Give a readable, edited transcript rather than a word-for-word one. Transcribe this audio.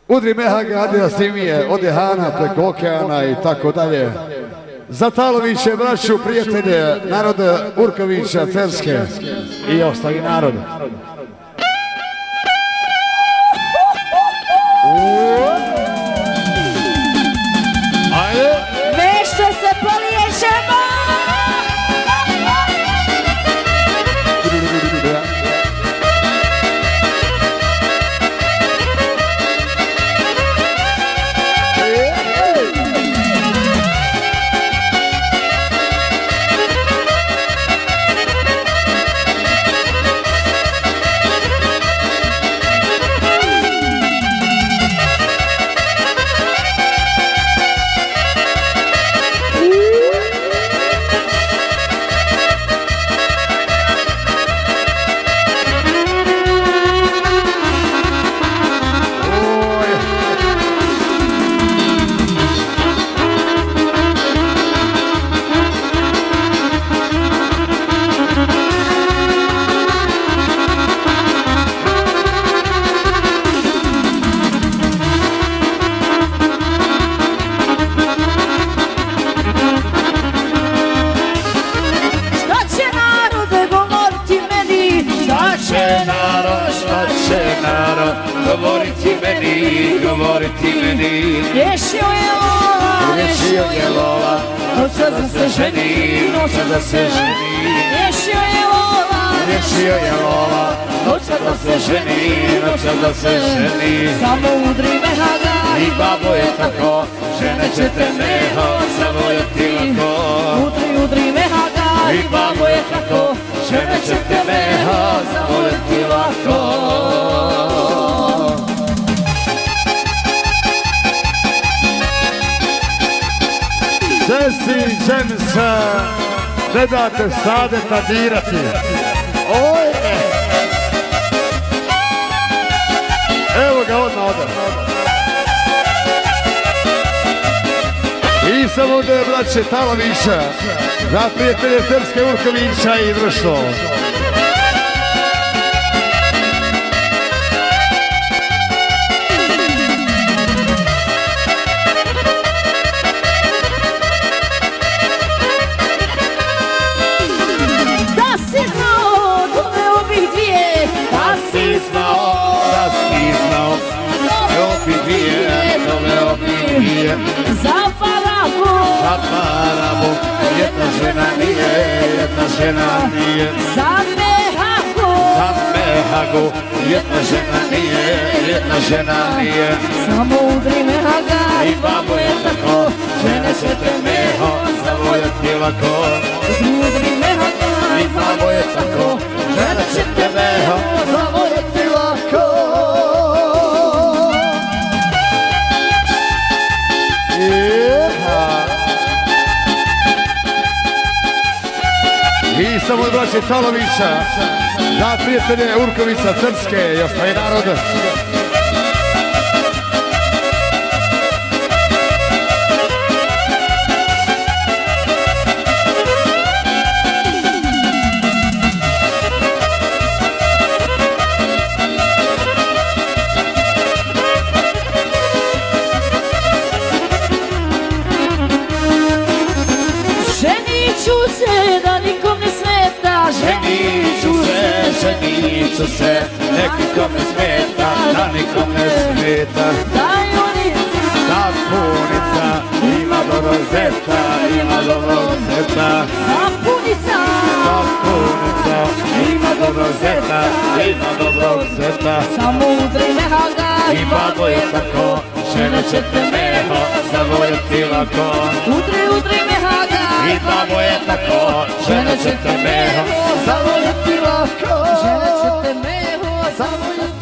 Udri Mehaga, Adida Simije, od Jehana preko okeana i tako dalje. Za Taloviće, braću, prijatelje, naroda Urkovića, Cerske i ostali narod. Nešto se polijećemo! Govoriti meni, Rješio je lola, noća da se ženi, noća da se ženi. Rješio je lola, Noća da se ženi, noća da se ženi. samo udri Mehaga I babo je tako, žene ćete meho zavoljeti lako. Udri Mehaga I babo je tako, žene ćete meho zavoljeti lako. Jesse James, ne date Sadeta dirati. Evo ga odmah odmah. I samo ovdje je braće Talovića, za prijatelje Cerske, Urkovića i društvo. Za Parabu, jedna žena nije. Za Mehagu, jedna žena nije. samo udri Mehaga I babo je tako, žene ćete meho zavoljeti lako. Udri Mehaga I babo je tako, žene ćete meho zavoljeti lako. I samo od braće Talovića, za prijatelje Urkovića, Cerske i ostali narod. Ženiću se, nekom ne smeta, da nikom ne smeta. Ta punica ima dobro zeta, ima dobro zeta. Ta punica ima dobro zeta, ima dobro zeta. samo udri Mehaga I babo je tako, žene ćete meho zavoljeti lako. Udri Mehaga I babo je tako, žene ćete meho zavoljeti lako. Žene ćete meho zavoljeti